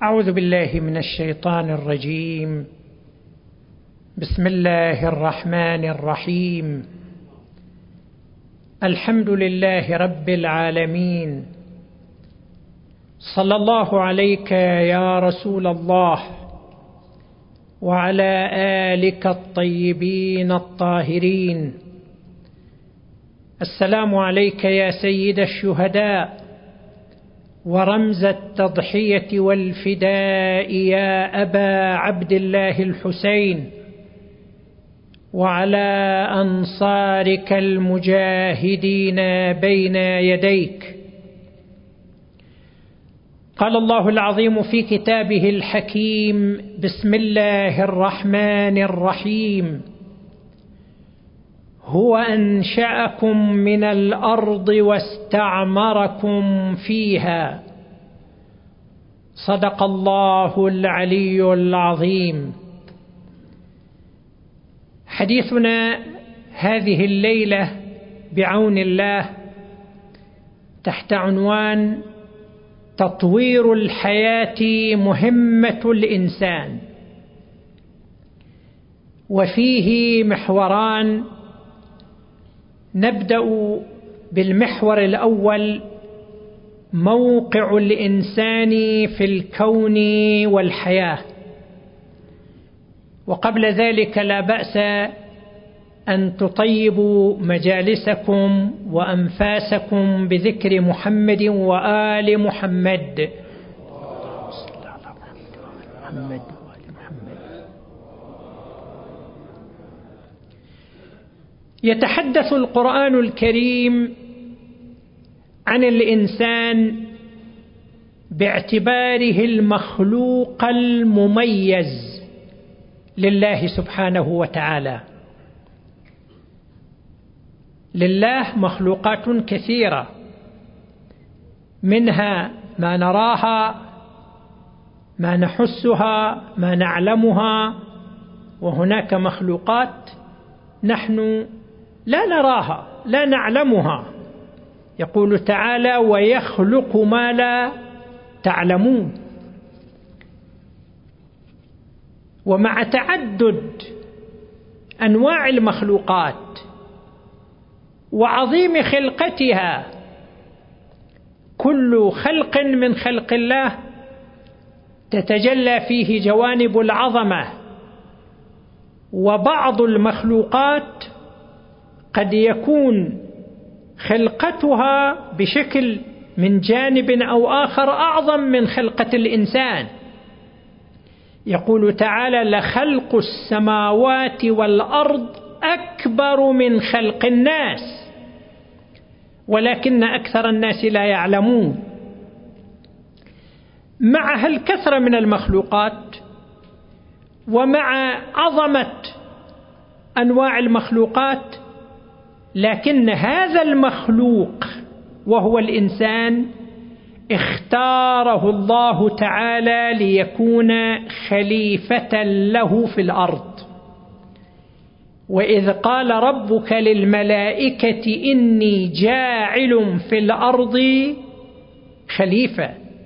أعوذ بالله من الشيطان الرجيم. بسم الله الرحمن الرحيم. الحمد لله رب العالمين. صلى الله عليك يا رسول الله وعلى آلك الطيبين الطاهرين. السلام عليك يا سيد الشهداء ورمز التضحية والفداء يا أبا عبد الله الحسين، وعلى أنصارك المجاهدين بين يديك. قال الله العظيم في كتابه الحكيم: بسم الله الرحمن الرحيم. هو أنشأكم من الأرض واستعمركم فيها. صدق الله العلي العظيم. حديثنا هذه الليلة بعون الله تحت عنوان تطوير الحياة مهمة الإنسان، وفيه محوران. نبدأ بالمحور الأول: موقع الإنسان في الكون والحياة. وقبل ذلك لا بأس أن تطيبوا مجالسكم وأنفاسكم بذكر محمد وآل محمد. يتحدث القرآن الكريم عن الإنسان باعتباره المخلوق المميز لله سبحانه وتعالى. لله مخلوقات كثيرة، منها ما نراها، ما نحسها، ما نعلمها، وهناك مخلوقات نحن لا نراها لا نعلمها. يقول تعالى: ويخلق ما لا تعلمون. ومع تعدد أنواع المخلوقات وعظيم خلقتها، كل خلق من خلق الله تتجلى فيه جوانب العظمة. وبعض المخلوقات قد يكون خلقتها بشكل من جانب أو آخر أعظم من خلقة الإنسان. يقول تعالى: لخلق السماوات والأرض أكبر من خلق الناس ولكن أكثر الناس لا يعلمون. مع هالكثرة من المخلوقات ومع عظمة أنواع المخلوقات، لكن هذا المخلوق وهو الإنسان اختاره الله تعالى ليكون خليفة له في الأرض. وإذ قال ربك للملائكة إني جاعل في الأرض خليفة.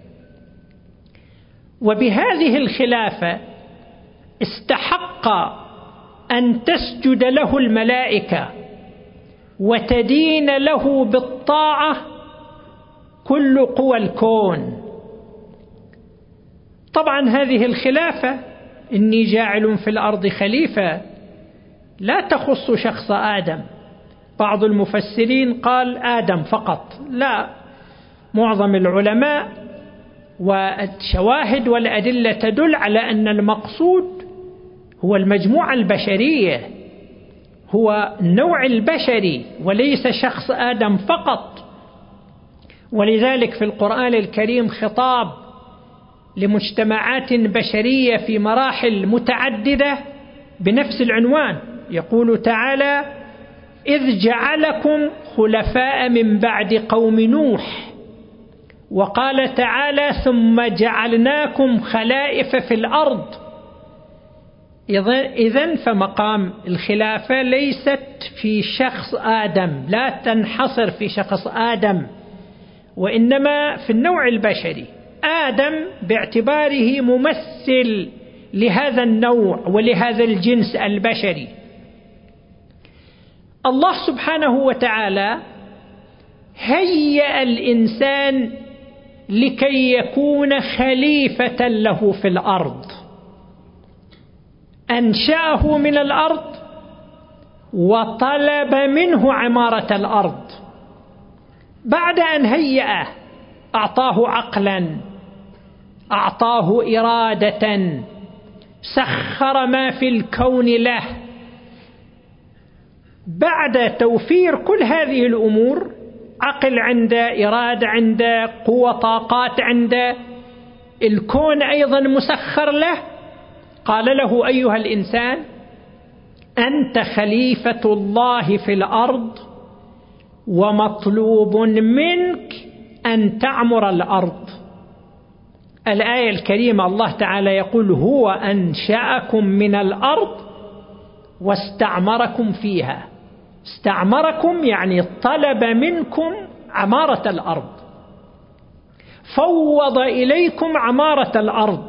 وبهذه الخلافة استحق أن تسجد له الملائكة وتدين له بالطاعة كل قوى الكون. طبعا هذه الخلافة إني جاعل في الأرض خليفة لا تخص شخص آدم. بعض المفسرين قال آدم فقط، لا، معظم العلماء والشواهد والأدلة تدل على أن المقصود هو المجموعة البشرية، هو النوع البشري وليس شخص آدم فقط. ولذلك في القرآن الكريم خطاب لمجتمعات بشرية في مراحل متعددة بنفس العنوان. يقول تعالى: إذ جعلكم خلفاء من بعد قوم نوح. وقال تعالى: ثم جعلناكم خلائف في الأرض. إذن فمقام الخلافة ليست في شخص آدم، لا تنحصر في شخص آدم، وإنما في النوع البشري. آدم باعتباره ممثل لهذا النوع ولهذا الجنس البشري. الله سبحانه وتعالى هيأ الإنسان لكي يكون خليفة له في الأرض، أنشأه من الأرض وطلب منه عمارة الأرض. بعد أن هيأه أعطاه عقلا، أعطاه إرادة، سخر ما في الكون له. بعد توفير كل هذه الأمور، عقل عنده، إرادة عنده، قوة طاقات عنده، الكون أيضا مسخر له، قال له: أيها الإنسان، أنت خليفة الله في الأرض، ومطلوب منك أن تعمر الأرض. الآية الكريمة الله تعالى يقول: هو أنشأكم من الأرض واستعمركم فيها. استعمركم يعني طلب منكم عمارة الأرض، فوض إليكم عمارة الأرض.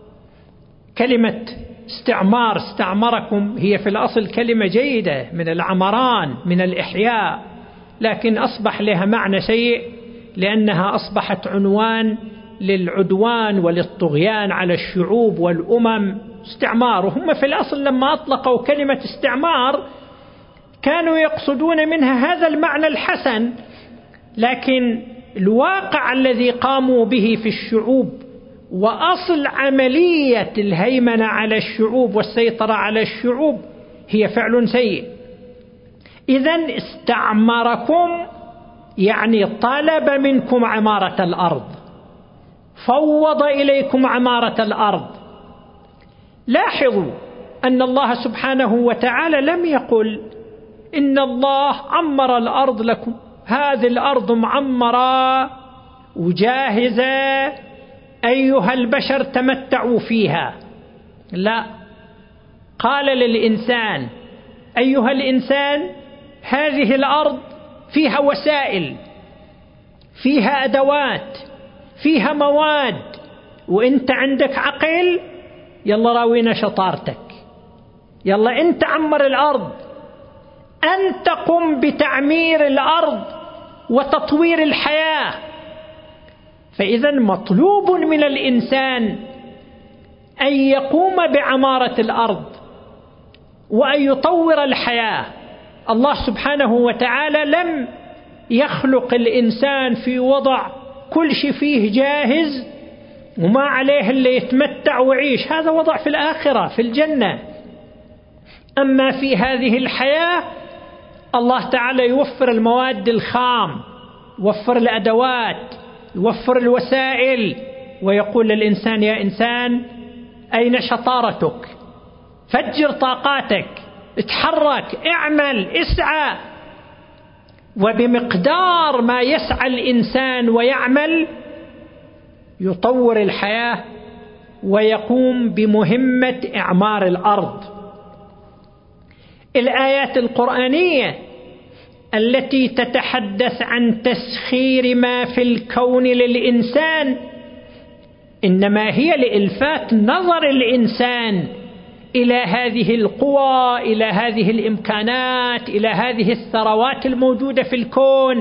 كلمة استعمار، استعمركم، هي في الأصل كلمة جيدة من العمران، من الإحياء، لكن أصبح لها معنى سيء لأنها أصبحت عنوان للعدوان وللطغيان على الشعوب والأمم. استعمار، وهم في الأصل لما أطلقوا كلمة استعمار كانوا يقصدون منها هذا المعنى الحسن، لكن الواقع الذي قاموا به في الشعوب وأصل عملية الهيمنة على الشعوب والسيطرة على الشعوب هي فعل سيء. إذن استعمركم يعني طلب منكم عمارة الأرض، فوض إليكم عمارة الأرض. لاحظوا أن الله سبحانه وتعالى لم يقل إن الله عمر الأرض لكم، هذه الأرض معمرة وجاهزة، أيها البشر تمتعوا فيها. لا، قال للإنسان: أيها الإنسان، هذه الأرض فيها وسائل، فيها أدوات، فيها مواد، وإنت عندك عقل، يلا راوينا شطارتك، يلا أنت عمر الأرض، أنت قم بتعمير الأرض وتطوير الحياة. فإذا مطلوب من الإنسان أن يقوم بعمارة الأرض وأن يطور الحياة. الله سبحانه وتعالى لم يخلق الإنسان في وضع كل شيء فيه جاهز وما عليه اللي يتمتع ويعيش، هذا وضع في الآخرة في الجنة. أما في هذه الحياة الله تعالى يوفر المواد الخام، يوفر الأدوات، يوفر الوسائل، ويقول للإنسان: يا إنسان، أين شطارتك؟ فجر طاقاتك، اتحرك، اعمل، اسعى. وبمقدار ما يسعى الإنسان ويعمل يطور الحياة ويقوم بمهمة إعمار الأرض. الآيات القرآنية التي تتحدث عن تسخير ما في الكون للإنسان إنما هي لإلفات نظر الإنسان إلى هذه القوى، إلى هذه الإمكانات، إلى هذه الثروات الموجودة في الكون.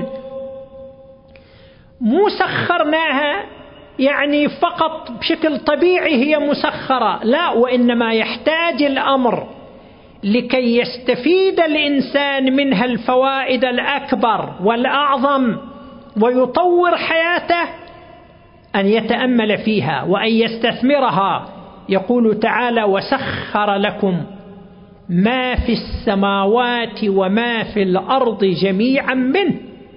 مو سخرناها يعني فقط بشكل طبيعي هي مسخرة، لا، وإنما يحتاج الأمر لكي يستفيد الإنسان منها الفوائد الأكبر والأعظم ويطور حياته أن يتأمل فيها وأن يستثمرها. يقول تعالى: وسخر لكم ما في السماوات وما في الأرض جميعا منه.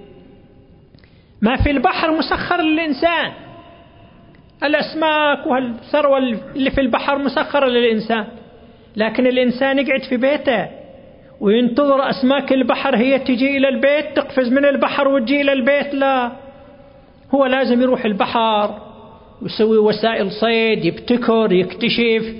ما في البحر مسخر للإنسان، الأسماك والثروة اللي في البحر مسخرة للإنسان، لكن الإنسان يقعد في بيته وينتظر أسماك البحر هي تجي إلى البيت، تقفز من البحر وتجي إلى البيت؟ لا، هو لازم يروح البحر ويسوي وسائل صيد، يبتكر، يكتشف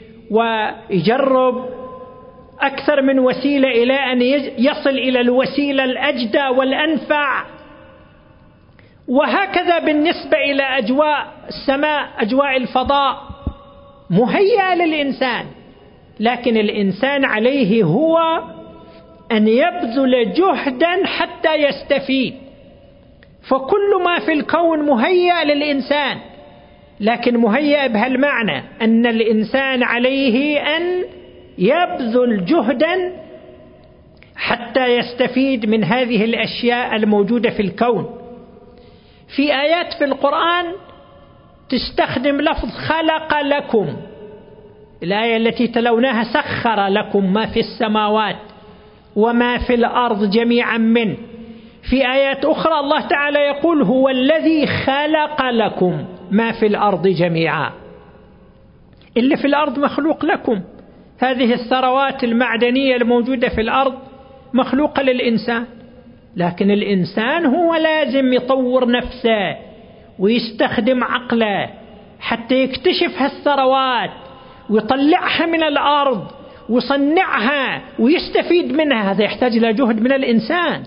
ويجرب أكثر من وسيلة إلى أن يصل إلى الوسيلة الأجدى والأنفع. وهكذا بالنسبة إلى أجواء السماء، أجواء الفضاء مهيئة للإنسان، لكن الإنسان عليه هو أن يبذل جهدا حتى يستفيد. فكل ما في الكون مهيئ للإنسان، لكن مهيئ بهالمعنى أن الإنسان عليه أن يبذل جهدا حتى يستفيد من هذه الأشياء الموجودة في الكون. في آيات في القرآن تستخدم لفظ خلق لكم، الآية التي تلوناها سخر لكم ما في السماوات وما في الأرض جميعا منه. في آيات أخرى الله تعالى يقول هو الذي خلق لكم ما في الأرض جميعا. اللي في الأرض مخلوق لكم، هذه الثروات المعدنية الموجودة في الأرض مخلوقة للإنسان، لكن الإنسان هو لازم يطور نفسه ويستخدم عقله حتى يكتشف هالثروات ويطلعها من الأرض ويصنعها ويستفيد منها. هذا يحتاج إلى جهد من الإنسان.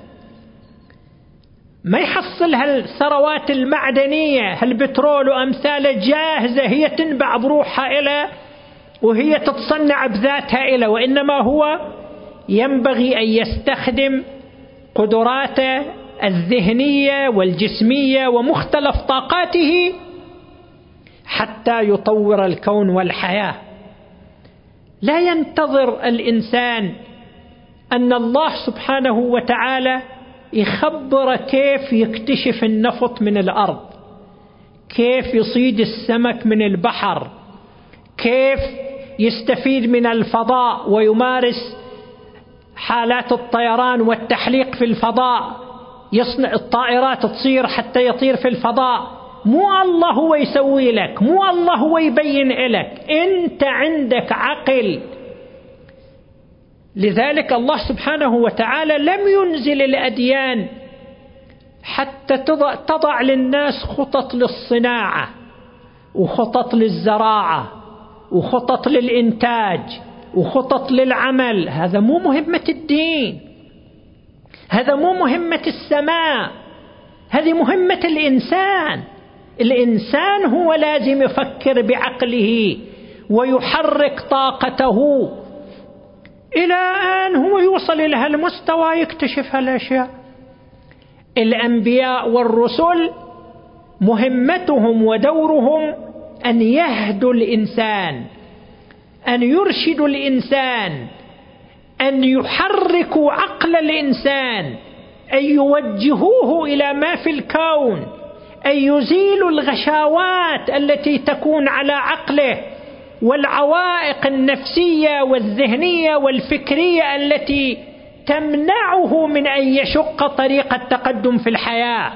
ما يحصل هالثروات المعدنية، هالبترول وأمثاله جاهزة هي تنبع بروحها إلى وهي تتصنع بذاتها إلى، وإنما هو ينبغي أن يستخدم قدراته الذهنية والجسمية ومختلف طاقاته حتى يطور الكون والحياة. لا ينتظر الإنسان أن الله سبحانه وتعالى يخبر كيف يكتشف النفط من الأرض، كيف يصيد السمك من البحر، كيف يستفيد من الفضاء ويمارس حالات الطيران والتحليق في الفضاء، يصنع الطائرات تصير حتى يطير في الفضاء. مو الله هو يسوي لك، مو الله هو يبين لك، أنت عندك عقل. لذلك الله سبحانه وتعالى لم ينزل الأديان حتى تضع للناس خطط للصناعة وخطط للزراعة وخطط للإنتاج وخطط للعمل. هذا مو مهمة الدين، هذا مو مهمة السماء، هذه مهمة الإنسان. الإنسان هو لازم يفكر بعقله ويحرك طاقته إلى أن هو يوصل إلى هالمستوى يكتشف هالأشياء. الأنبياء والرسل مهمتهم ودورهم أن يهدوا الإنسان، أن يرشدوا الإنسان، أن يحركوا عقل الإنسان، أن يوجهوه إلى ما في الكون، أن يزيلوا الغشاوات التي تكون على عقله والعوائق النفسية والذهنية والفكرية التي تمنعه من أن يشق طريق التقدم في الحياة.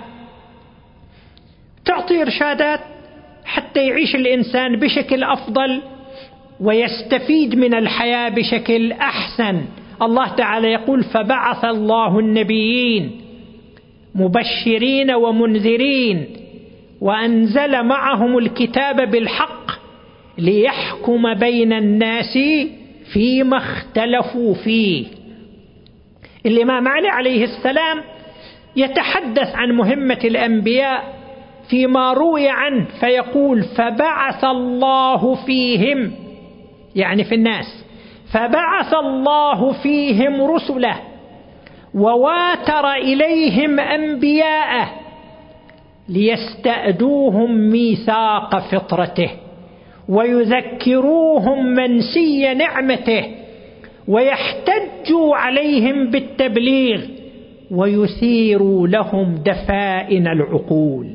تعطي إرشادات حتى يعيش الإنسان بشكل أفضل ويستفيد من الحياة بشكل أحسن. الله تعالى يقول فبعث الله النبيين مبشرين ومنذرين وأنزل معهم الكتاب بالحق ليحكم بين الناس فيما اختلفوا فيه. الإمام علي عليه السلام يتحدث عن مهمة الأنبياء فيما روي عنه فيقول فبعث الله فيهم، يعني في الناس، فبعث الله فيهم رسله وواتر إليهم أنبياءه ليستأدوهم ميثاق فطرته ويذكروهم منسي نعمته ويحتجوا عليهم بالتبليغ ويثيروا لهم دفائن العقول.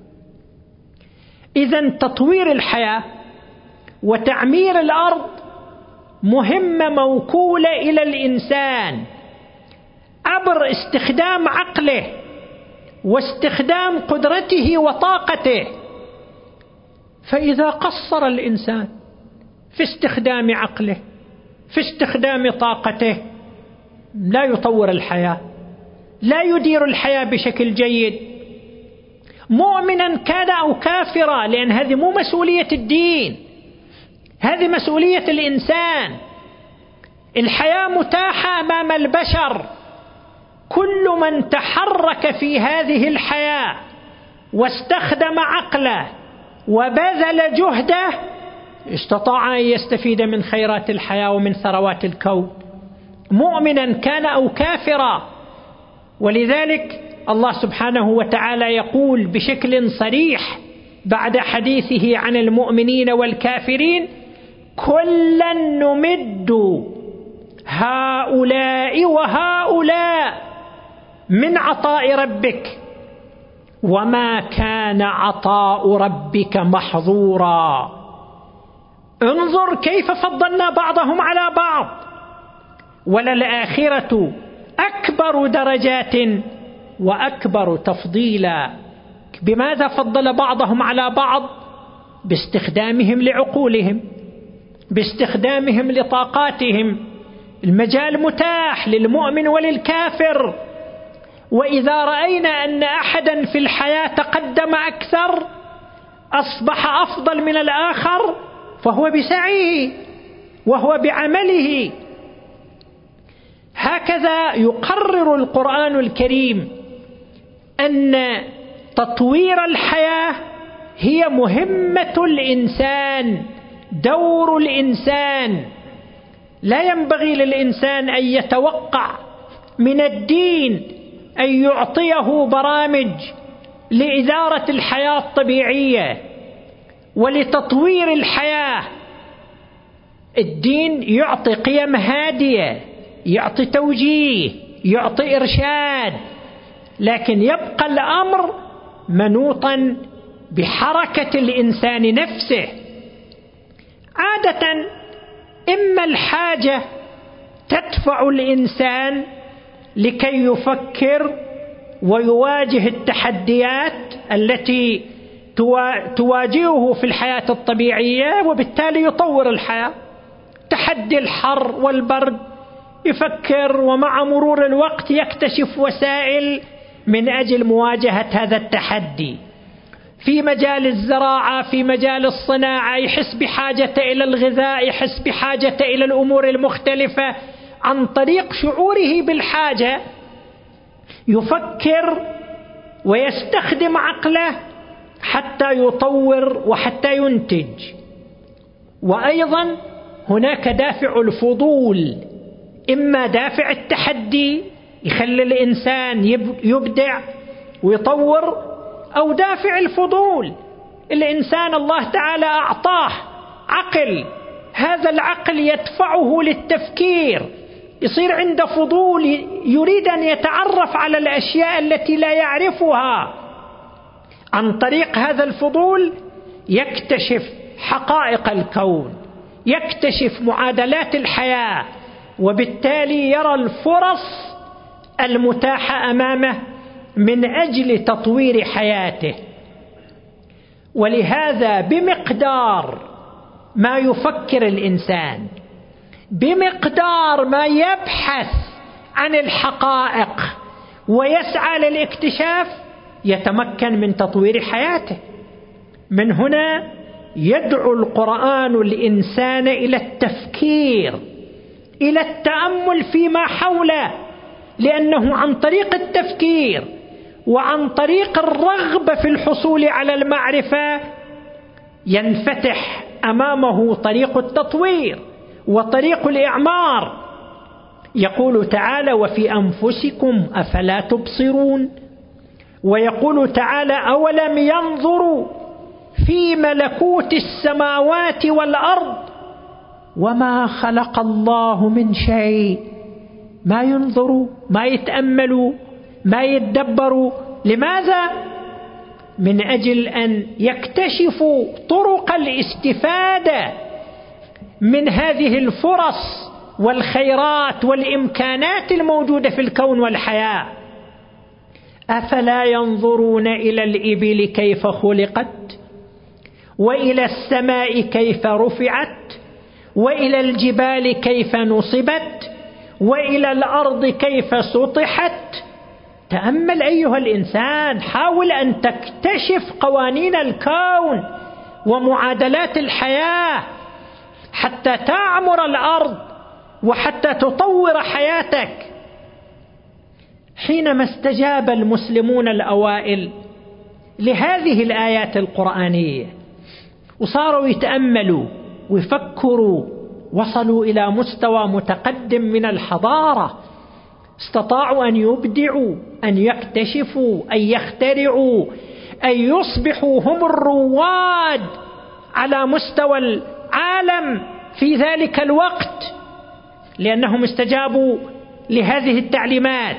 إذن تطوير الحياة وتعمير الأرض مهمة موكولة إلى الإنسان عبر استخدام عقله واستخدام قدرته وطاقته. فإذا قصر الإنسان في استخدام عقله في استخدام طاقته لا يطور الحياة، لا يدير الحياة بشكل جيد، مؤمنا كان أو كافرا، لأن هذه مو مسؤولية الدين، هذه مسؤولية الإنسان. الحياة متاحة أمام البشر، كل من تحرك في هذه الحياة واستخدم عقله وبذل جهده استطاع أن يستفيد من خيرات الحياة ومن ثروات الكون، مؤمنا كان أو كافرا. ولذلك الله سبحانه وتعالى يقول بشكل صريح بعد حديثه عن المؤمنين والكافرين: كلا نمد هؤلاء وهؤلاء من عطاء ربك وما كان عطاء ربك محظورا. انظر كيف فضلنا بعضهم على بعض، وللآخرة أكبر درجات وأكبر تفضيلا. بماذا فضل بعضهم على بعض؟ باستخدامهم لعقولهم، باستخدامهم لطاقاتهم. المجال متاح للمؤمن وللكافر. وإذا رأينا أن أحدا في الحياة تقدم أكثر، أصبح أفضل من الآخر، فهو بسعيه وهو بعمله. هكذا يقرر القرآن الكريم أن تطوير الحياة هي مهمة الإنسان، دور الإنسان. لا ينبغي للإنسان أن يتوقع من الدين أن يعطيه برامج لإدارة الحياة الطبيعية ولتطوير الحياة. الدين يعطي قيم هادية، يعطي توجيه، يعطي إرشاد، لكن يبقى الأمر منوطا بحركة الإنسان نفسه. عادة إما الحاجة تدفع الإنسان لكي يفكر ويواجه التحديات التي تواجهه في الحياة الطبيعية، وبالتالي يطور الحياة. تحدي الحر والبرد يفكر، ومع مرور الوقت يكتشف وسائل من أجل مواجهة هذا التحدي. في مجال الزراعة، في مجال الصناعة، يحس بحاجة إلى الغذاء، يحس بحاجة إلى الأمور المختلفة. عن طريق شعوره بالحاجة يفكر ويستخدم عقله حتى يطور وحتى ينتج. وأيضا هناك دافع الفضول، إما دافع التحدي يخلي الإنسان يبدع ويطور، أو دافع الفضول. الإنسان الله تعالى أعطاه عقل، هذا العقل يدفعه للتفكير، يصير عنده فضول، يريد أن يتعرف على الأشياء التي لا يعرفها. عن طريق هذا الفضول يكتشف حقائق الكون، يكتشف معادلات الحياة، وبالتالي يرى الفرص المتاحة أمامه من أجل تطوير حياته. ولهذا بمقدار ما يفكر الإنسان، بمقدار ما يبحث عن الحقائق ويسعى للاكتشاف، يتمكن من تطوير حياته. من هنا يدعو القرآن الإنسان إلى التفكير، إلى التأمل فيما حوله، لأنه عن طريق التفكير وعن طريق الرغبة في الحصول على المعرفة ينفتح أمامه طريق التطوير وطريق الإعمار. يقول تعالى: وفي أنفسكم أفلا تبصرون. ويقول تعالى: أولم ينظروا في ملكوت السماوات والأرض وما خلق الله من شيء. ما ينظروا، ما يتأملوا، ما يتدبروا. لماذا؟ من أجل أن يكتشفوا طرق الاستفادة من هذه الفرص والخيرات والإمكانات الموجودة في الكون والحياة. أفلا ينظرون إلى الإبل كيف خلقت، وإلى السماء كيف رفعت، وإلى الجبال كيف نصبت، وإلى الأرض كيف سطحت. تأمل أيها الإنسان، حاول أن تكتشف قوانين الكون ومعادلات الحياة حتى تعمر الأرض وحتى تطور حياتك. حينما استجاب المسلمون الأوائل لهذه الآيات القرآنية، وصاروا يتأملوا ويفكروا، وصلوا إلى مستوى متقدم من الحضارة، استطاعوا أن يبدعوا، أن يكتشفوا، أن يخترعوا، أن يصبحوا هم الرواد على مستوى العالم في ذلك الوقت، لأنهم استجابوا لهذه التعليمات.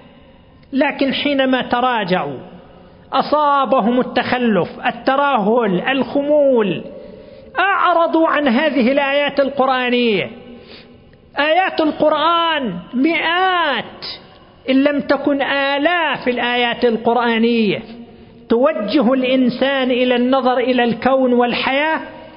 لكن حينما تراجعوا أصابهم التخلف، التراهل، الخمول، أعرضوا عن هذه الآيات القرآنية. آيات القرآن مئات إن لم تكن آلاف الآيات القرآنية توجه الإنسان إلى النظر إلى الكون والحياة،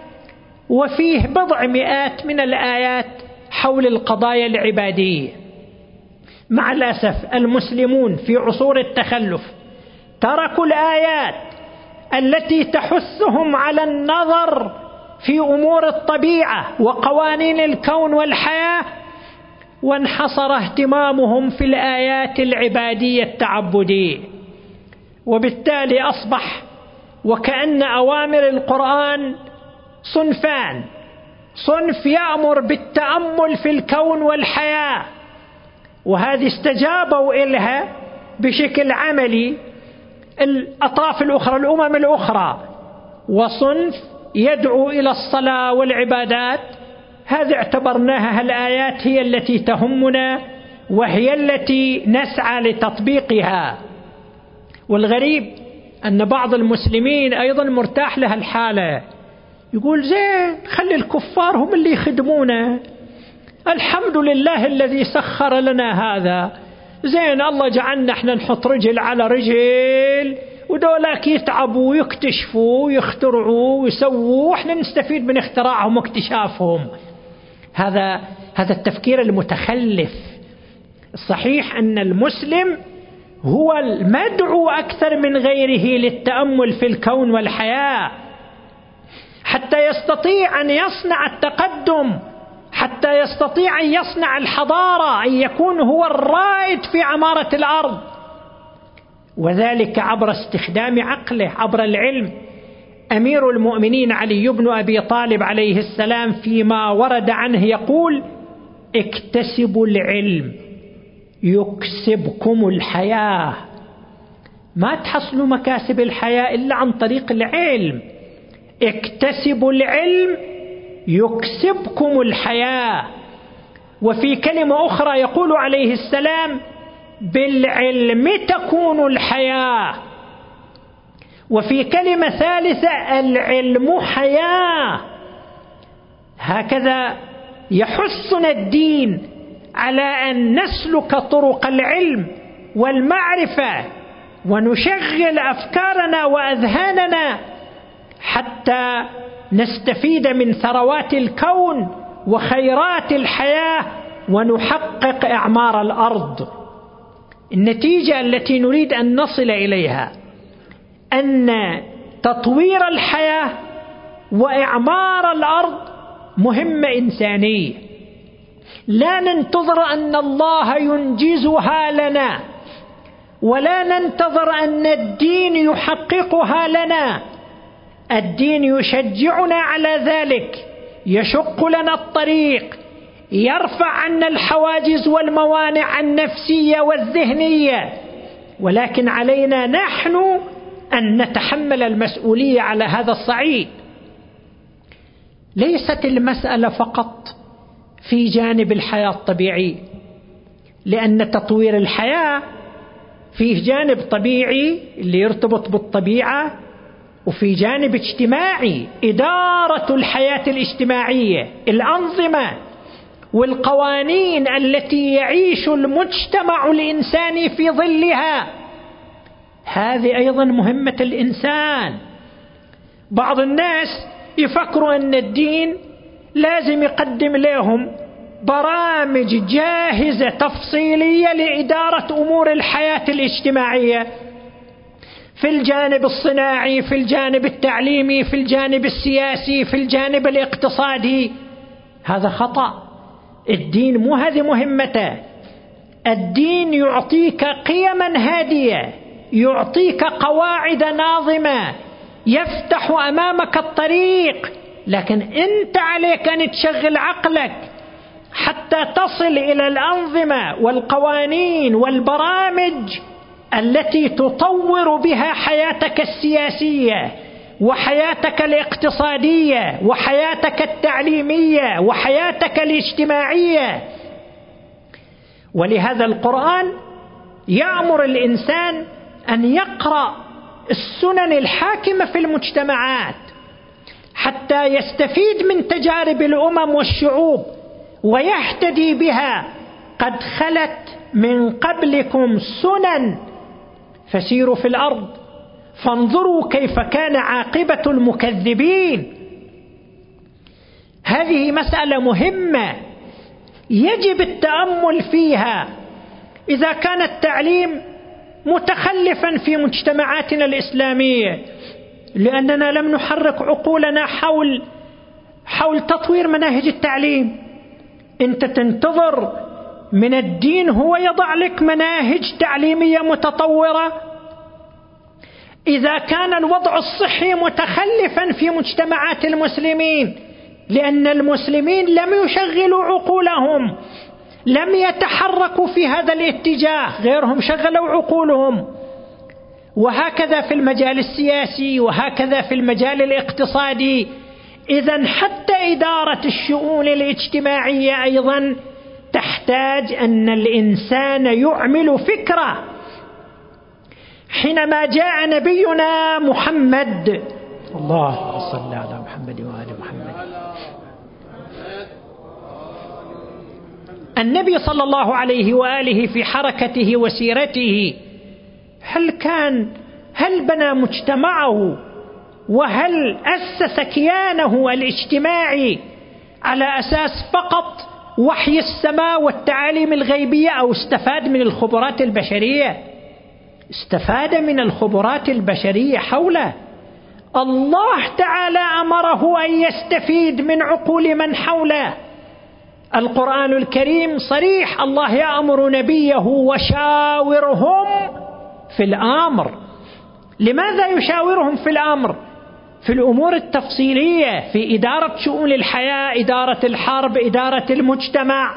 وفيه بضع مئات من الآيات حول القضايا العبادية. مع الأسف المسلمون في عصور التخلف تركوا الآيات التي تحثهم على النظر في أمور الطبيعة وقوانين الكون والحياة، وانحصر اهتمامهم في الآيات العبادية التعبدية. وبالتالي أصبح وكأن أوامر القرآن صنفان: صنف يأمر بالتأمل في الكون والحياة، وهذه استجابوا إلها بشكل عملي الأطراف الأخرى، الأمم الأخرى، وصنف يدعو إلى الصلاة والعبادات، هذه اعتبرناها الآيات هي التي تهمنا وهي التي نسعى لتطبيقها. والغريب أن بعض المسلمين أيضا مرتاح لها الحالة، يقول زين خلي الكفار هم اللي يخدمونا، الحمد لله الذي سخر لنا هذا، زين الله جعلنا احنا نحط رجل على رجل ودولاك يتعبوا ويكتشفوا ويخترعوا ويسووا، احنا نستفيد من اختراعهم واكتشافهم. هذا التفكير المتخلف. الصحيح أن المسلم هو المدعو أكثر من غيره للتأمل في الكون والحياة، حتى يستطيع أن يصنع التقدم، حتى يستطيع أن يصنع الحضارة، أن يكون هو الرائد في عمارة الأرض، وذلك عبر استخدام عقله، عبر العلم. أمير المؤمنين علي بن أبي طالب عليه السلام فيما ورد عنه يقول: اكتسبوا العلم يكسبكم الحياة. ما تحصلوا مكاسب الحياة إلا عن طريق العلم. اكتسبوا العلم يكسبكم الحياة. وفي كلمة أخرى يقول عليه السلام: بالعلم تكون الحياة. وفي كلمة ثالثة: العلم حياة. هكذا يحثنا الدين على أن نسلك طرق العلم والمعرفة ونشغل أفكارنا وأذهاننا حتى نستفيد من ثروات الكون وخيرات الحياة ونحقق إعمار الأرض. النتيجة التي نريد أن نصل إليها أن تطوير الحياة وإعمار الأرض مهمة إنسانية، لا ننتظر أن الله ينجزها لنا، ولا ننتظر أن الدين يحققها لنا. الدين يشجعنا على ذلك، يشق لنا الطريق، يرفع عنا الحواجز والموانع النفسية والذهنية، ولكن علينا نحن أن نتحمل المسؤولية على هذا الصعيد. ليست المسألة فقط في جانب الحياة الطبيعي، لأن تطوير الحياة فيه جانب طبيعي اللي يرتبط بالطبيعة، وفي جانب اجتماعي، إدارة الحياة الاجتماعية، الأنظمة والقوانين التي يعيش المجتمع الإنساني في ظلها، هذه أيضا مهمة الإنسان. بعض الناس يفكروا أن الدين لازم يقدم لهم برامج جاهزة تفصيلية لإدارة أمور الحياة الاجتماعية، في الجانب الصناعي، في الجانب التعليمي، في الجانب السياسي، في الجانب الاقتصادي. هذا خطأ. الدين مو هذه مهمته. الدين يعطيك قيما هادية يعطيك قواعد ناظمة، يفتح أمامك الطريق، لكن أنت عليك أن تشغل عقلك حتى تصل إلى الأنظمة والقوانين والبرامج التي تطور بها حياتك السياسية وحياتك الاقتصادية وحياتك التعليمية وحياتك الاجتماعية. ولهذا القرآن يأمر الإنسان أن يقرأ السنن الحاكمة في المجتمعات حتى يستفيد من تجارب الأمم والشعوب ويهتدي بها. قد خلت من قبلكم سنن فسيروا في الأرض فانظروا كيف كان عاقبة المكذبين. هذه مسألة مهمة يجب التأمل فيها. إذا كان التعليم متخلفا في مجتمعاتنا الإسلامية لأننا لم نحرك عقولنا حول تطوير مناهج التعليم، أنت تنتظر من الدين هو يضع لك مناهج تعليمية متطورة؟ إذا كان الوضع الصحي متخلفا في مجتمعات المسلمين لأن المسلمين لم يشغلوا عقولهم، لم يتحركوا في هذا الاتجاه، غيرهم شغلوا عقولهم. وهكذا في المجال السياسي وهكذا في المجال الاقتصادي. إذن حتى إدارة الشؤون الاجتماعية أيضا تحتاج أن الإنسان يعمل فكرة. حينما جاء نبينا محمد، الله صل على محمد وآل محمد، النبي صلى الله عليه وآله في حركته وسيرته هل بنى مجتمعه وهل أسس كيانه الاجتماعي على أساس فقط وحي السماء والتعاليم الغيبية، أو استفاد من الخبرات البشرية؟ استفاد من الخبرات البشرية حوله. الله تعالى أمره أن يستفيد من عقول من حوله. القرآن الكريم صريح، الله يأمر نبيه وشاورهم في الأمر. لماذا يشاورهم في الأمر؟ في الأمور التفصيلية، في إدارة شؤون الحياة، إدارة الحرب، إدارة المجتمع.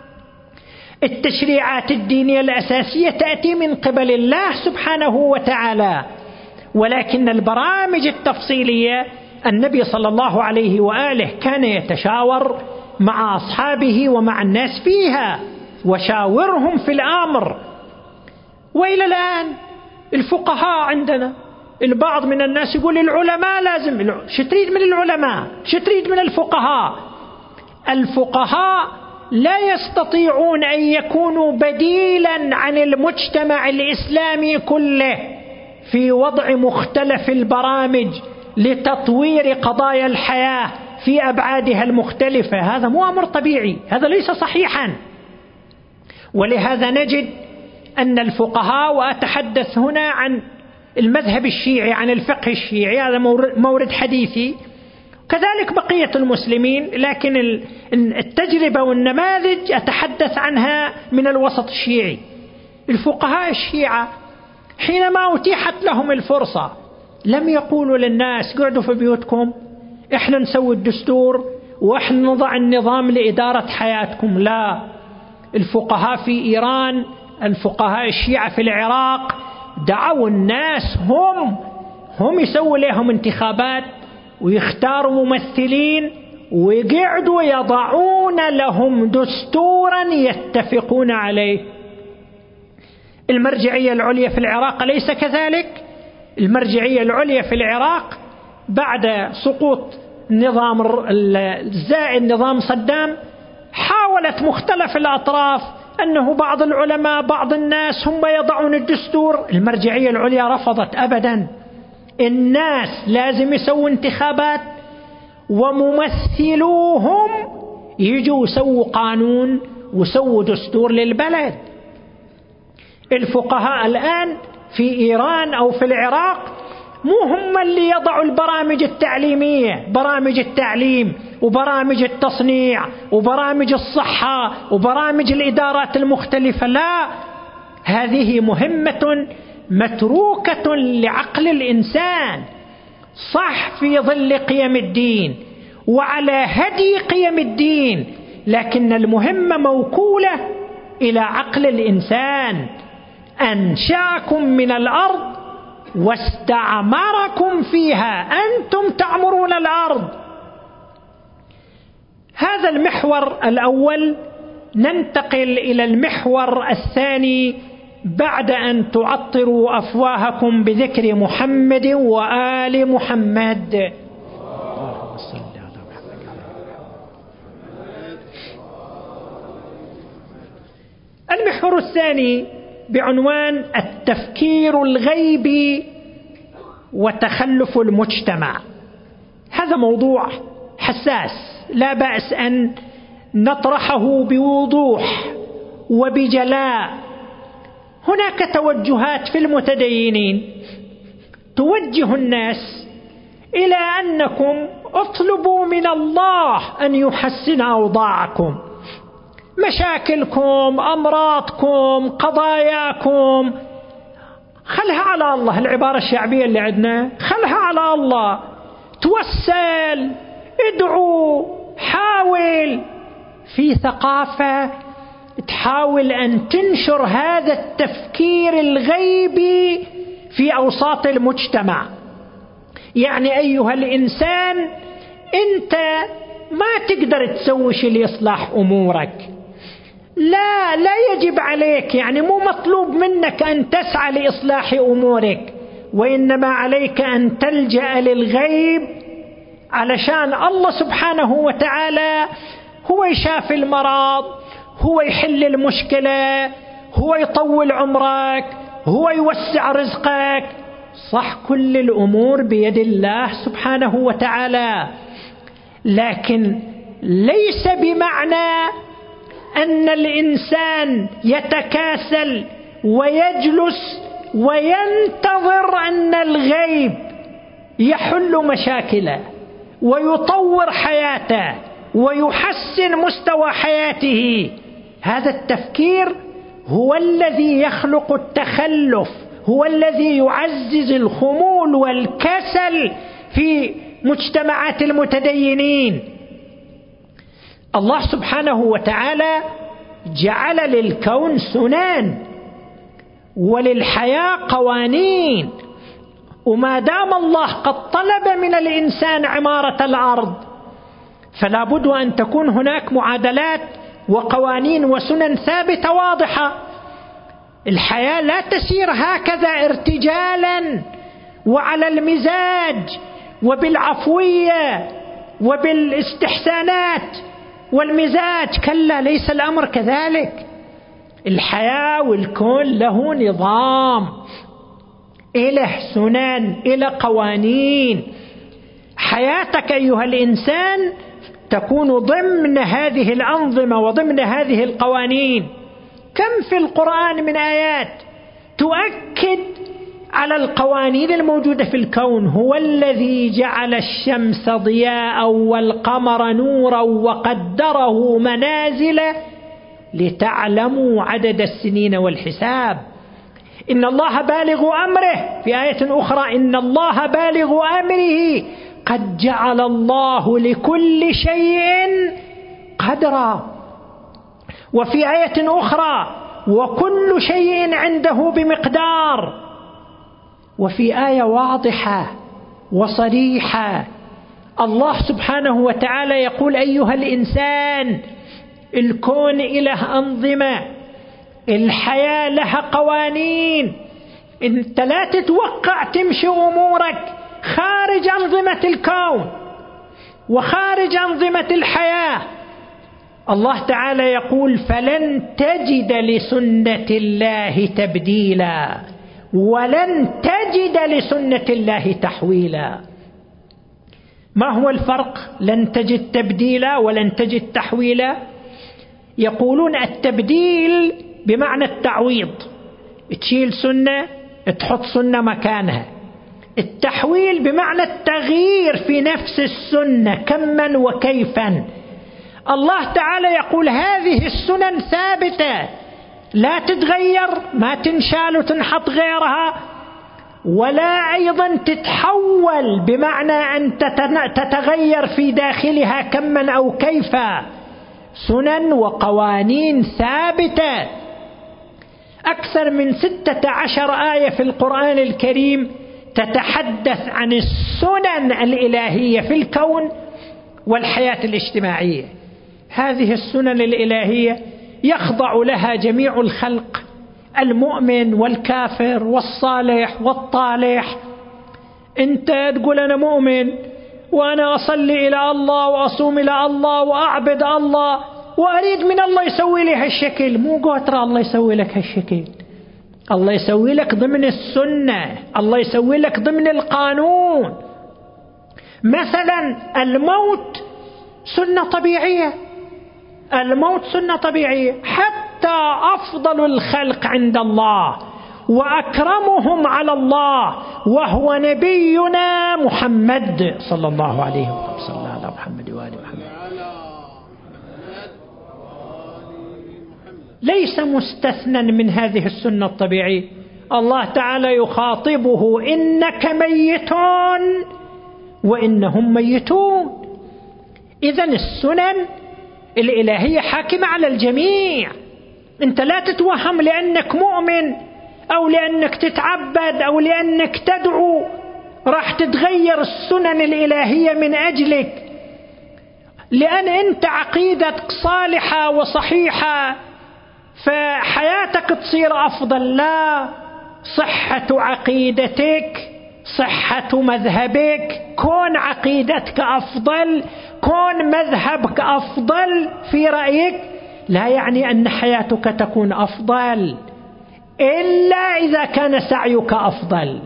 التشريعات الدينية الأساسية تأتي من قبل الله سبحانه وتعالى، ولكن البرامج التفصيلية النبي صلى الله عليه وآله كان يتشاور مع أصحابه ومع الناس فيها، وشاورهم في الأمر. وإلى الآن الفقهاء عندنا، البعض من الناس يقول العلماء لازم، شتريد من العلماء، شتريد من الفقهاء. الفقهاء لا يستطيعون أن يكونوا بديلا عن المجتمع الإسلامي كله في وضع مختلف البرامج لتطوير قضايا الحياة في أبعادها المختلفة. هذا مو أمر طبيعي، هذا ليس صحيحا. ولهذا نجد أن الفقهاء، وأتحدث هنا عن المذهب الشيعي، عن الفقه الشيعي، هذا مورد حديثي، كذلك بقية المسلمين، لكن التجربة والنماذج أتحدث عنها من الوسط الشيعي. الفقهاء الشيعة حينما أتيحت لهم الفرصة لم يقولوا للناس قعدوا في بيوتكم، إحنا نسوي الدستور وإحنا نضع النظام لإدارة حياتكم. لا، الفقهاء في إيران، الفقهاء الشيعة في العراق دعوا الناس هم يسووا لهم انتخابات ويختاروا ممثلين ويقعدوا يضعون لهم دستورا يتفقون عليه. المرجعية العليا في العراق ليس كذلك؟ المرجعية العليا في العراق بعد سقوط نظام الزائد، نظام صدام، حاولت مختلف الأطراف أنه بعض العلماء، بعض الناس هم يضعون الدستور. المرجعية العليا رفضت أبدا. الناس لازم يسووا انتخابات وممثلوهم يجوا يسووا قانون ويسووا دستور للبلد. الفقهاء الآن في إيران أو في العراق مو هم اللي يضعوا البرامج التعليمية، برامج التعليم وبرامج التصنيع وبرامج الصحة وبرامج الإدارات المختلفة. لا، هذه مهمة متروكة لعقل الإنسان، صح في ظل قيم الدين وعلى هدي قيم الدين، لكن المهمة موكولة إلى عقل الإنسان. أنشأكم من الأرض واستعمركم فيها، أنتم تعمرون الأرض. هذا المحور الأول. ننتقل إلى المحور الثاني بعد أن تعطروا أفواهكم بذكر محمد وآل محمد. المحور الثاني بعنوان التفكير الغيبي وتخلف المجتمع. هذا موضوع حساس، لا بأس أن نطرحه بوضوح وبجلاء. هناك توجهات في المتدينين توجه الناس إلى أنكم اطلبوا من الله أن يحسن أوضاعكم، مشاكلكم، أمراضكم، قضاياكم خلها على الله. العبارة الشعبية اللي عندنا خلها على الله، توسل، ادعو، حاول. في ثقافة تحاول أن تنشر هذا التفكير الغيبي في أوساط المجتمع. يعني أيها الإنسان، أنت ما تقدر تسوي شيء لإصلاح أمورك، لا يجب عليك، يعني مو مطلوب منك أن تسعى لإصلاح أمورك، وإنما عليك أن تلجأ للغيب علشان الله سبحانه وتعالى هو يشافي المرض، هو يحل المشكلة، هو يطول عمرك، هو يوسع رزقك. صح، كل الأمور بيد الله سبحانه وتعالى، لكن ليس بمعنى أن الإنسان يتكاسل ويجلس وينتظر أن الغيب يحل مشاكله ويطور حياته ويحسن مستوى حياته. هذا التفكير هو الذي يخلق التخلف، هو الذي يعزز الخمول والكسل في مجتمعات المتدينين. الله سبحانه وتعالى جعل للكون سنن وللحياة قوانين، وما دام الله قد طلب من الإنسان عمارة الأرض فلا بد أن تكون هناك معادلات وقوانين وسنن ثابتة واضحة. الحياة لا تسير هكذا ارتجالا وعلى المزاج وبالعفوية وبالاستحسانات والمزاج، كلا، ليس الأمر كذلك. الحياة والكون له نظام، إله سنن، إله قوانين. حياتك أيها الإنسان تكون ضمن هذه الأنظمة وضمن هذه القوانين. كم في القرآن من آيات تؤكد على القوانين الموجودة في الكون. هو الذي جعل الشمس ضياء والقمر نورا وقدره منازل لتعلموا عدد السنين والحساب. إن الله بالغ أمره، في آية أخرى إن الله بالغ أمره قد جعل الله لكل شيء قدرا. وفي آية أخرى وكل شيء عنده بمقدار. وفي آية واضحة وصريحة الله سبحانه وتعالى يقول أيها الإنسان، الكون له أنظمة، الحياة لها قوانين، انت لا تتوقع تمشي أمورك خارج أنظمة الكون وخارج أنظمة الحياة. الله تعالى يقول فلن تجد لسنة الله تبديلا ولن تجد لسنة الله تحويلا. ما هو الفرق؟ لن تجد تبديلا ولن تجد تحويلا. يقولون التبديل بمعنى التعويض، تشيل سنة تحط سنة مكانها. التحويل بمعنى التغيير في نفس السنة كما وكيفا. الله تعالى يقول هذه السنن ثابتة، لا تتغير، ما تنشال وتنحط غيرها، ولا أيضا تتحول بمعنى أن تتغير في داخلها كما أو كيفا. سنن وقوانين ثابتة. أكثر من 16 آية في القرآن الكريم تتحدث عن السنن الإلهية في الكون والحياة الاجتماعية. هذه السنن الإلهية يخضع لها جميع الخلق، المؤمن والكافر والصالح والطالح. أنت تقول أنا مؤمن وأنا أصلي إلى الله وأصوم إلى الله وأعبد الله وأريد من الله يسوي لي هالشكل، مو قوتر الله يسوي لك هالشكل، الله يسوي لك ضمن السنة، الله يسوي لك ضمن القانون. مثلا الموت سنة طبيعية، الموت سنة طبيعية. حتى أفضل الخلق عند الله وأكرمهم على الله وهو نبينا محمد صلى الله عليه وسلم، على محمد وآل محمد، ليس مستثنى من هذه السنة الطبيعية. الله تعالى يخاطبه: إنك ميت وإنهم ميتون. إذن السنن الإلهية حاكمة على الجميع. أنت لا تتوهم لأنك مؤمن أو لأنك تتعبد أو لأنك تدعو راح تتغير السنن الإلهية من أجلك، لأن أنت عقيدتك صالحة وصحيحة فحياتك تصير أفضل. لا، صحة عقيدتك، صحة مذهبك، كون عقيدتك أفضل، كون مذهبك أفضل في رأيك، لا يعني أن حياتك تكون أفضل إلا إذا كان سعيك أفضل،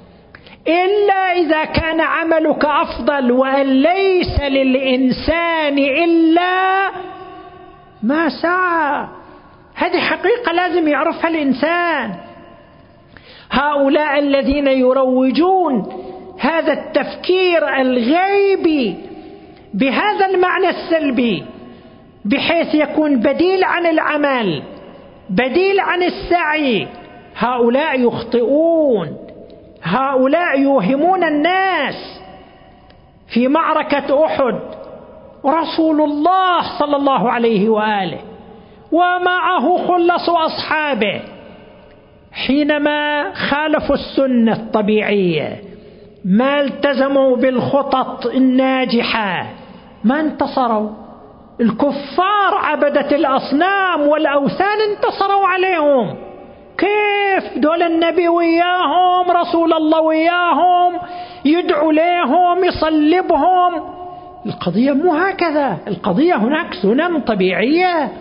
إلا إذا كان عملك أفضل. وأن ليس للإنسان إلا ما سعى، هذه حقيقة لازم يعرفها الإنسان. هؤلاء الذين يروجون هذا التفكير الغيبي بهذا المعنى السلبي بحيث يكون بديل عن العمل، بديل عن السعي، هؤلاء يخطئون، هؤلاء يوهمون الناس. في معركة أحد رسول الله صلى الله عليه وآله ومعه خلص أصحابه حينما خالفوا السنة الطبيعية، ما التزموا بالخطط الناجحة، ما انتصروا. الكفار عبدة الأصنام والأوثان انتصروا عليهم. كيف دول النبي وياهم، رسول الله وياهم، يدعو لهم، يصلبهم؟ القضية مو هكذا، القضية هناك سنن طبيعية.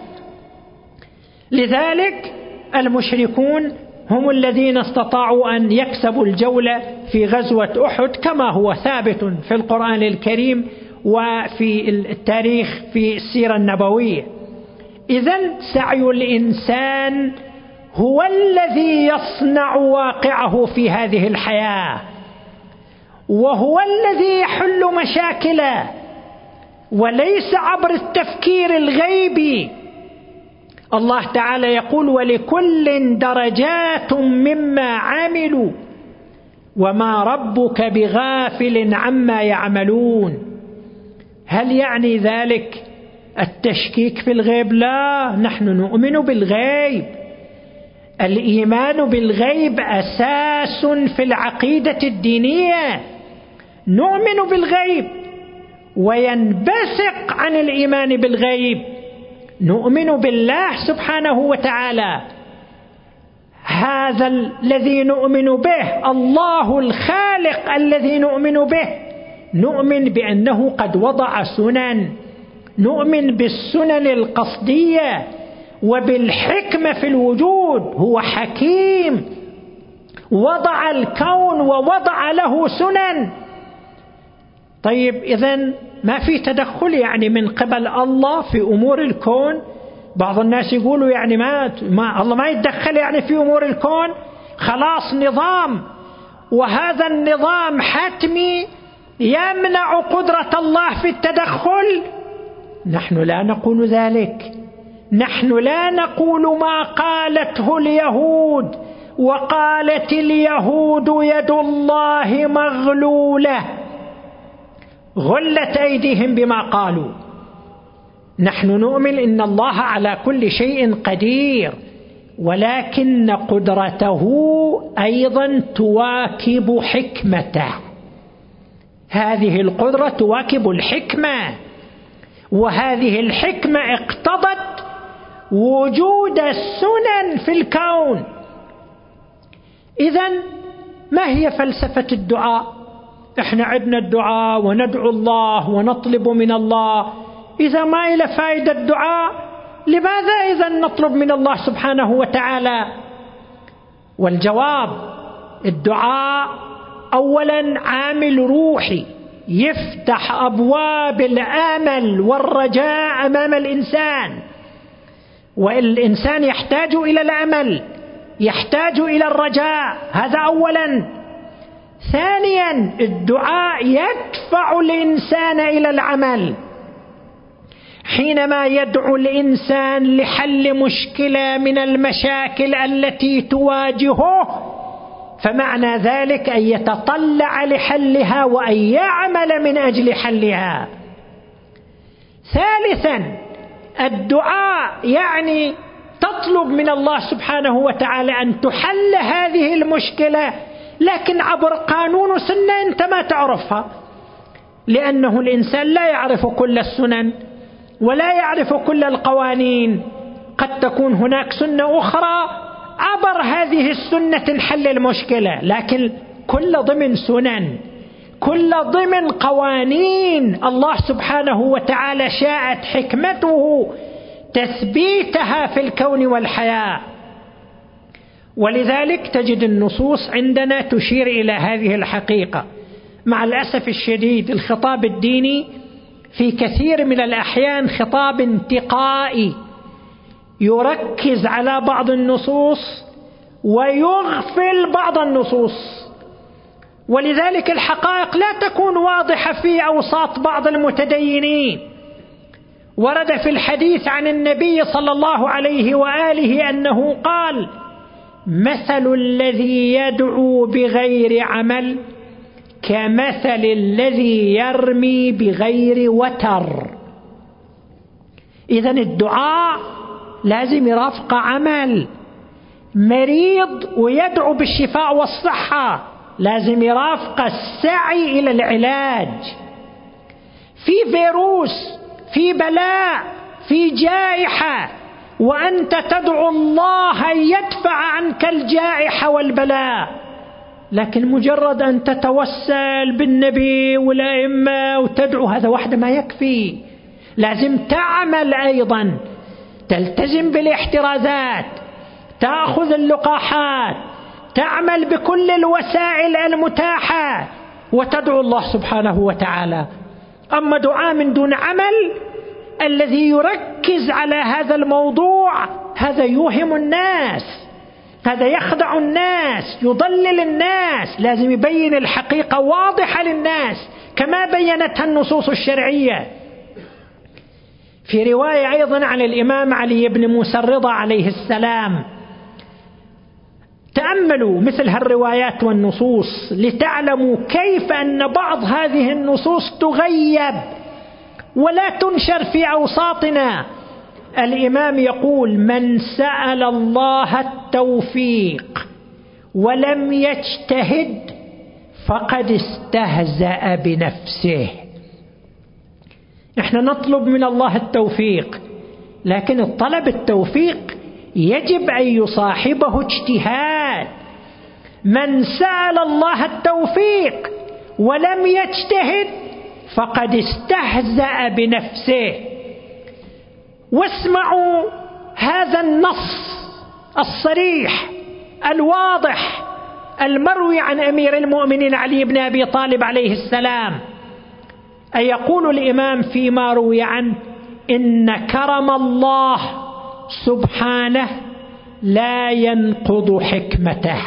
لذلك المشركون هم الذين استطاعوا أن يكسبوا الجولة في غزوة أحد كما هو ثابت في القرآن الكريم وفي التاريخ في السيرة النبوية. إذن سعي الإنسان هو الذي يصنع واقعه في هذه الحياة، وهو الذي يحل مشاكله، وليس عبر التفكير الغيبي. الله تعالى يقول: ولكل درجات مما عملوا وما ربك بغافل عما يعملون. هل يعني ذلك التشكيك في الغيب؟ لا، نحن نؤمن بالغيب. الإيمان بالغيب أساس في العقيدة الدينية. نؤمن بالغيب، وينبثق عن الإيمان بالغيب نؤمن بالله سبحانه وتعالى. هذا الذي نؤمن به، الله الخالق الذي نؤمن به، نؤمن بأنه قد وضع سنن، نؤمن بالسنن القصدية وبالحكمة في الوجود. هو حكيم، وضع الكون ووضع له سنن. طيب إذن ما في تدخل يعني من قبل الله في أمور الكون؟ بعض الناس يقولوا يعني ما الله ما يتدخل يعني في أمور الكون، خلاص نظام، وهذا النظام حتمي يمنع قدرة الله في التدخل. نحن لا نقول ذلك، نحن لا نقول ما قالته اليهود وقالت اليهود يد الله مغلولة غلت أيديهم بما قالوا. نحن نؤمن إن الله على كل شيء قدير، ولكن قدرته أيضا تواكب حكمته. هذه القدرة تواكب الحكمة، وهذه الحكمة اقتضت وجود السنن في الكون. إذن ما هي فلسفة الدعاء؟ احنا عندنا الدعاء وندعو الله ونطلب من الله. إذا ما إلى فائدة الدعاء، لماذا إذا نطلب من الله سبحانه وتعالى؟ والجواب: الدعاء أولا عامل روحي يفتح أبواب الآمل والرجاء أمام الإنسان، والإنسان يحتاج إلى الأمل، يحتاج إلى الرجاء، هذا أولا. ثانيا الدعاء يدفع الإنسان إلى العمل. حينما يدعو الإنسان لحل مشكلة من المشاكل التي تواجهه، فمعنى ذلك أن يتطلع لحلها وأن يعمل من أجل حلها. ثالثا الدعاء يعني تطلب من الله سبحانه وتعالى أن تحل هذه المشكلة، لكن عبر قانون وسنة أنت ما تعرفها، لأنه الإنسان لا يعرف كل السنن ولا يعرف كل القوانين. قد تكون هناك سنة أخرى عبر هذه السنة تنحل المشكلة، لكن كل ضمن سنن، كل ضمن قوانين الله سبحانه وتعالى شاءت حكمته تثبيتها في الكون والحياة. ولذلك تجد النصوص عندنا تشير إلى هذه الحقيقة. مع الأسف الشديد الخطاب الديني في كثير من الأحيان خطاب انتقائي، يركز على بعض النصوص ويغفل بعض النصوص، ولذلك الحقائق لا تكون واضحة في أوساط بعض المتدينين. ورد في الحديث عن النبي صلى الله عليه وآله أنه قال: مثل الذي يدعو بغير عمل كمثل الذي يرمي بغير وتر. إذن الدعاء لازم يرافق عمل. مريض ويدعو بالشفاء والصحة لازم يرافق السعي إلى العلاج. في فيروس، في بلاء، في جائحة، وأنت تدعو الله أن يدفع عنك الجائحة والبلاء، لكن مجرد أن تتوسل بالنبي والأئمة وتدعو هذا وحده ما يكفي. لازم تعمل أيضا، تلتزم بالاحترازات، تأخذ اللقاحات، تعمل بكل الوسائل المتاحة وتدعو الله سبحانه وتعالى. أما دعاء من دون عمل الذي يركز على هذا الموضوع، هذا يوهم الناس، هذا يخدع الناس، يضلل الناس. لازم يبين الحقيقة واضحة للناس كما بينتها النصوص الشرعية. في رواية أيضا عن الإمام علي بن موسى الرضا عليه السلام، تأملوا مثل هالروايات والنصوص لتعلموا كيف أن بعض هذه النصوص تغيب ولا تنشر في أوساطنا. الإمام يقول: من سأل الله التوفيق ولم يجتهد فقد استهزأ بنفسه. احنا نطلب من الله التوفيق، لكن الطلب التوفيق يجب أن يصاحبه اجتهاد. من سأل الله التوفيق ولم يجتهد فقد استهزأ بنفسه. واسمعوا هذا النص الصريح الواضح المروي عن أمير المؤمنين علي بن أبي طالب عليه السلام، أن يقول الإمام فيما روي عنه: إن كرم الله سبحانه لا ينقض حكمته،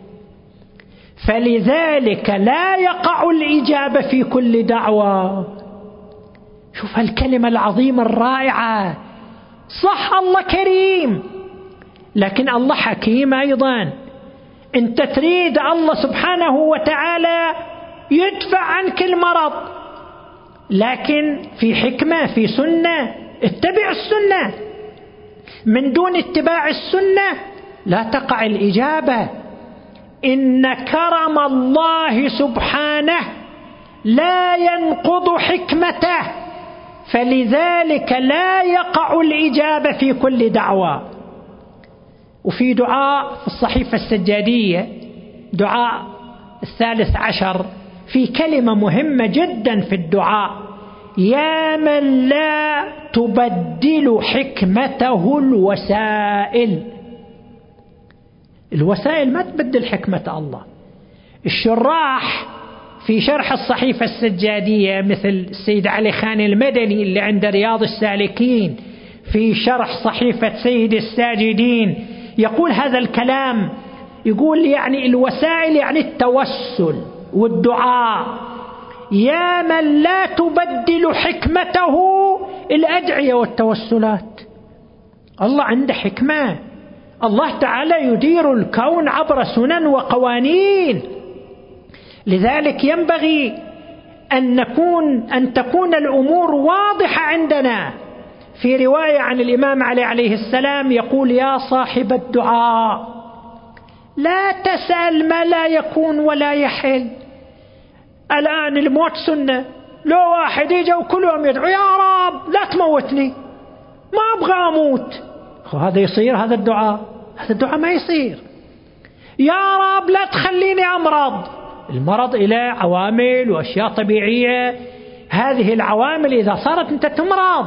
فلذلك لا يقع الإجابة في كل دعوة. شوف الكلمة العظيمة الرائعة، صح الله كريم، لكن الله حكيم أيضا. أنت تريد الله سبحانه وتعالى يدفع عنك المرض، لكن في حكمة، في سنة، اتبع السنة. من دون اتباع السنة لا تقع الإجابة. إن كرم الله سبحانه لا ينقض حكمته، فلذلك لا يقع الإجابة في كل دعوة. وفي دعاء في الصحيفة السجادية، دعاء 13، في كلمة مهمة جدا في الدعاء: يا من لا تبدل حكمته الوسائل. الوسائل ما تبدل حكمة الله. الشراح في شرح الصحيفة السجادية مثل السيد علي خان المدني اللي عند رياض السالكين في شرح صحيفة سيد الساجدين يقول هذا الكلام، يقول يعني الوسائل يعني التوسل والدعاء. يا من لا تبدل حكمته الأدعية والتوسلات. الله عنده حكمة، الله تعالى يدير الكون عبر سنن وقوانين، لذلك ينبغي أن تكون الأمور واضحة عندنا. في رواية عن الإمام علي عليه السلام يقول: يا صاحب الدعاء لا تسأل ما لا يكون ولا يحل. الآن الموت سنة، لو واحد يجي وكل يوم يدعو: يا رب لا تموتني، ما أبغى أموت، هذا يصير؟ هذا الدعاء ما يصير. يا رب لا تخليني أمرض. المرض إلى عوامل وأشياء طبيعية، هذه العوامل إذا صارت أنت تمرض.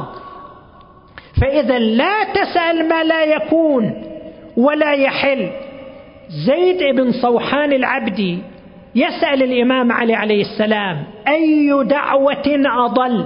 فإذا لا تسأل ما لا يكون ولا يحل. زيد بن صوحان العبدي يسأل الإمام علي عليه السلام: أي دعوة أضل؟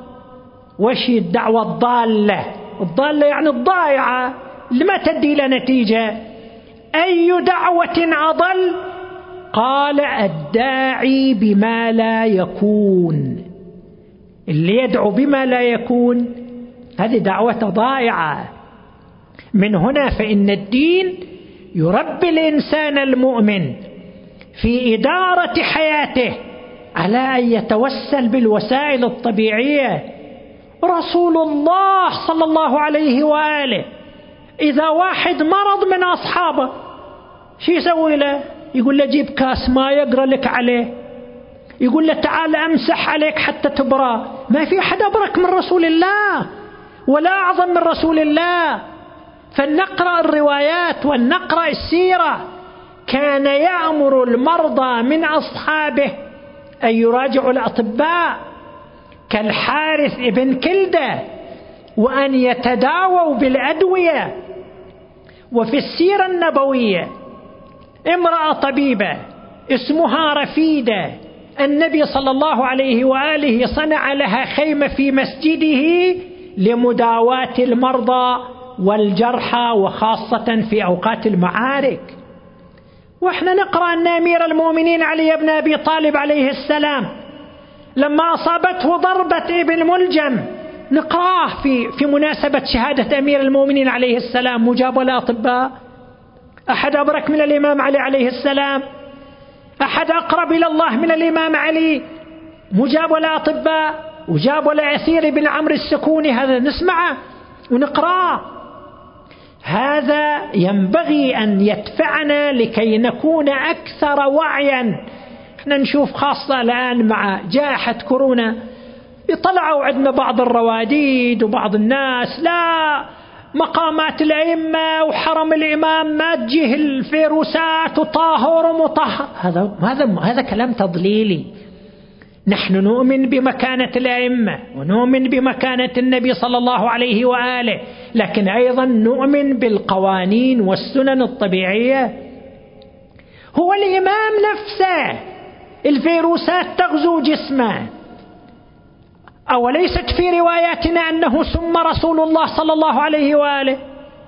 وش الدعوة الضالة؟ الضالة يعني الضائعة اللي ما تدي له نتيجة. أي دعوة أضل؟ قال: الداعي بما لا يكون. اللي يدعو بما لا يكون هذه دعوة ضائعة. من هنا فإن الدين يربي الإنسان المؤمن في إدارة حياته على أن يتوسل بالوسائل الطبيعية. رسول الله صلى الله عليه وآله إذا واحد مرض من أصحابه شو يسوي له؟ يقول له: جيب كاس ماء يقرأ لك عليه، يقول له: تعال أمسح عليك حتى تبرى. ما في أحد أبرك من رسول الله ولا أعظم من رسول الله. فلنقرأ الروايات ولنقرأ السيرة. كان يأمر المرضى من أصحابه أن يراجعوا الأطباء كالحارث ابن كلدة وأن يتداووا بالأدوية. وفي السيرة النبوية امرأة طبيبة اسمها رفيدة، النبي صلى الله عليه وآله صنع لها خيمة في مسجده لمداواة المرضى والجرحى وخاصة في أوقات المعارك. وإحنا نقرأ أن أمير المؤمنين علي بن أبي طالب عليه السلام لما أصابته ضربة ابن ملجم، نقرأه في مناسبة شهادة أمير المؤمنين عليه السلام، مجاب الأطباء. أحد أبرك من الإمام علي عليه السلام؟ أحد أقرب إلى الله من الإمام علي؟ مجاب الأطباء. وجاب العثير بن عمرو السكوني، هذا نسمعه ونقرأه. هذا ينبغي أن يدفعنا لكي نكون أكثر وعيا. احنا نشوف خاصة الآن مع جائحة كورونا يطلعوا عندنا بعض الرواديد وبعض الناس: لا، مقامات الأئمة وحرم الإمام ما تجيه الفيروسات وطاهر ومطهر. هذا كلام تضليلي. نحن نؤمن بمكانة الأئمة ونؤمن بمكانة النبي صلى الله عليه وآله، لكن أيضا نؤمن بالقوانين والسنن الطبيعية. هو الإمام نفسه الفيروسات تغزو جسمه. أوليست في رواياتنا أنه سم رسول الله صلى الله عليه وآله؟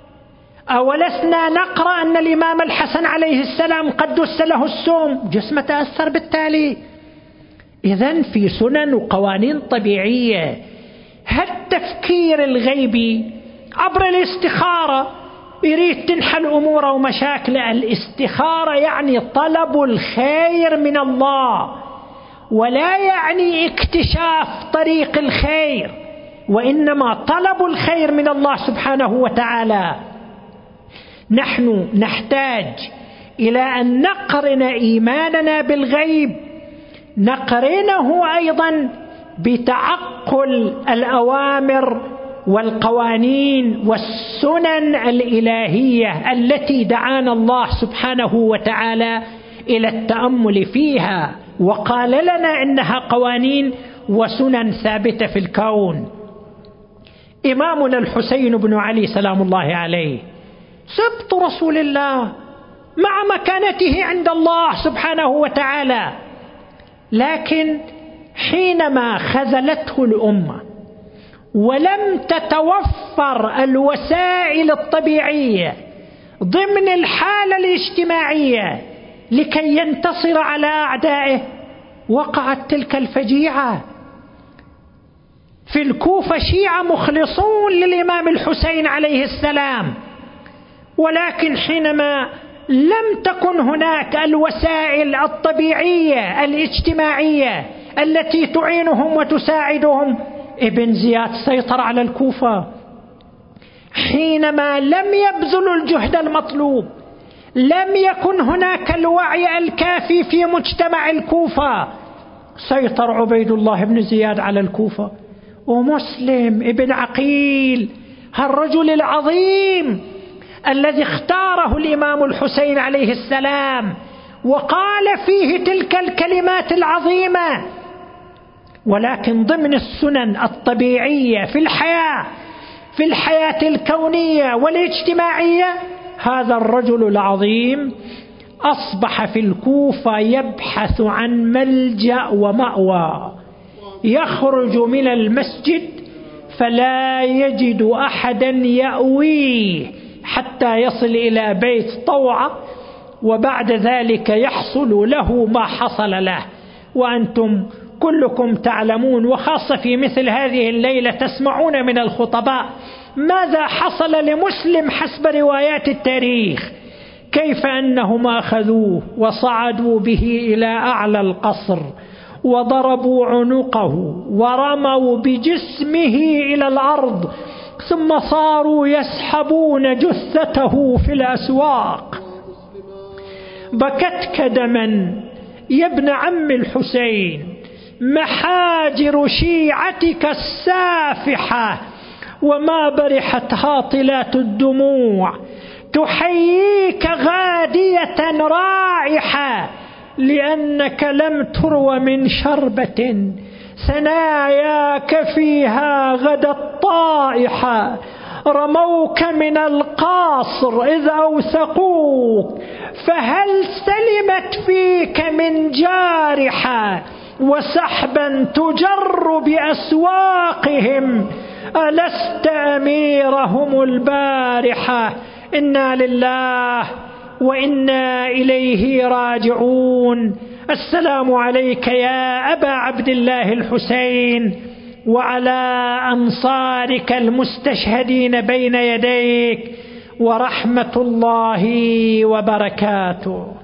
أولسنا نقرأ أن الإمام الحسن عليه السلام قد دس له السم، جسمه تأثر بالتالي. إذن في سنن وقوانين طبيعية. التفكير الغيبي عبر الاستخارة يريد تنحل أمور ومشاكل. الاستخارة يعني طلب الخير من الله، ولا يعني اكتشاف طريق الخير، وإنما طلب الخير من الله سبحانه وتعالى. نحن نحتاج إلى أن نقرن إيماننا بالغيب، نقرنه أيضا بتعقل الأوامر والقوانين والسنن الإلهية التي دعانا الله سبحانه وتعالى إلى التأمل فيها، وقال لنا إنها قوانين وسنن ثابتة في الكون. إمامنا الحسين بن علي سلام الله عليه سبط رسول الله مع مكانته عند الله سبحانه وتعالى، لكن حينما خذلته الأمة ولم تتوفر الوسائل الطبيعية ضمن الحالة الاجتماعية لكي ينتصر على أعدائه، وقعت تلك الفجيعة. في الكوفة شيعة مخلصون للإمام الحسين عليه السلام، ولكن حينما لم تكن هناك الوسائل الطبيعية الاجتماعية التي تعينهم وتساعدهم، ابن زياد سيطر على الكوفة. حينما لم يبذلوا الجهد المطلوب، لم يكن هناك الوعي الكافي في مجتمع الكوفة، سيطر عبيد الله بن زياد على الكوفة. ومسلم ابن عقيل، هالرجل العظيم الذي اختاره الإمام الحسين عليه السلام وقال فيه تلك الكلمات العظيمة، ولكن ضمن السنن الطبيعية في الحياة الكونية والاجتماعية، هذا الرجل العظيم أصبح في الكوفة يبحث عن ملجأ ومأوى، يخرج من المسجد فلا يجد أحدا يأويه حتى يصل إلى بيت طوعة، وبعد ذلك يحصل له ما حصل له. وأنتم كلكم تعلمون، وخاصة في مثل هذه الليلة تسمعون من الخطباء ماذا حصل لمسلم حسب روايات التاريخ، كيف أنهم أخذوه وصعدوا به إلى أعلى القصر وضربوا عنقه ورموا بجسمه إلى الأرض، ثم صاروا يسحبون جثته في الأسواق. بكتك دما يا ابن عم الحسين، محاجر شيعتك السافحة وما برحت هاطلات الدموع، تحييك غادية رائحة لأنك لم تروى من شربة، ثناياك فيها غدت طائحة، رموك من القاصر إذ أوثقوك، فهل سلمت فيك من جارحة، وسحبا تجر بأسواقهم، ألست أميرهم البارحة. إنا لله وإنا إليه راجعون. السلام عليك يا أبا عبد الله الحسين، وعلى أنصارك المستشهدين بين يديك، ورحمة الله وبركاته.